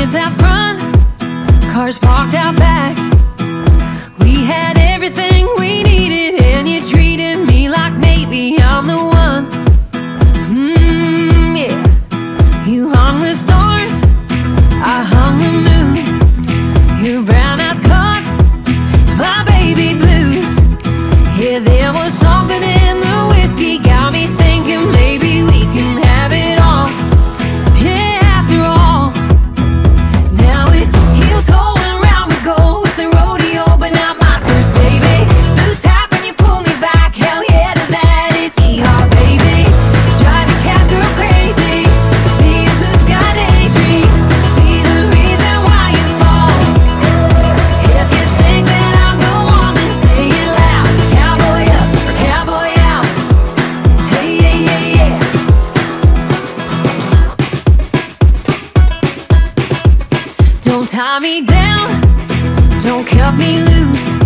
kids out front, cars parked out back. We had everything we needed, and you treated me like maybe I'm the one. Yeah. You hung the stars, I hung the moon. Your brown eyes caught my baby blues. Yeah, there was something in the whiskey, got me thinking maybe we can have it all. Yeah, after all. Now it's heel toe and round we go. It's a rodeo, but not my first, baby. Blue tap and you pull me back. Hell yeah to that, it's hee-haw, baby. Drive your cat girl crazy. Be a blue sky daydream. Be the reason why you fall. If you think that I'm the one, then say it loud. Cowboy up or cowboy out. Hey, yeah, yeah, yeah. Don't tie me down, don't cut me loose.